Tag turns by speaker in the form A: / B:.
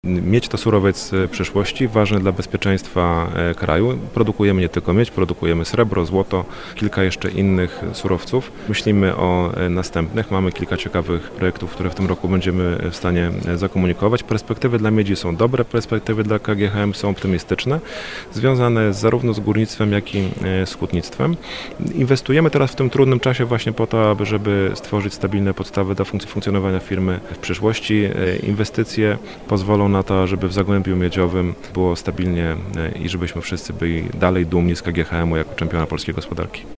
A: Miedź to surowiec przyszłości, ważny dla bezpieczeństwa kraju. Produkujemy nie tylko miedź, produkujemy srebro, złoto, kilka jeszcze innych surowców. Myślimy o następnych. Mamy kilka ciekawych projektów, które w tym roku będziemy w stanie zakomunikować. Perspektywy dla miedzi są dobre, perspektywy dla KGHM są optymistyczne, związane zarówno z górnictwem, jak i z hutnictwem. Inwestujemy teraz w tym trudnym czasie właśnie po to, żeby stworzyć stabilne podstawy do funkcjonowania firmy w przyszłości. Inwestycje pozwolą na to, żeby w Zagłębiu Miedziowym było stabilnie i żebyśmy wszyscy byli dalej dumni z KGHM-u jako czempiona polskiej gospodarki.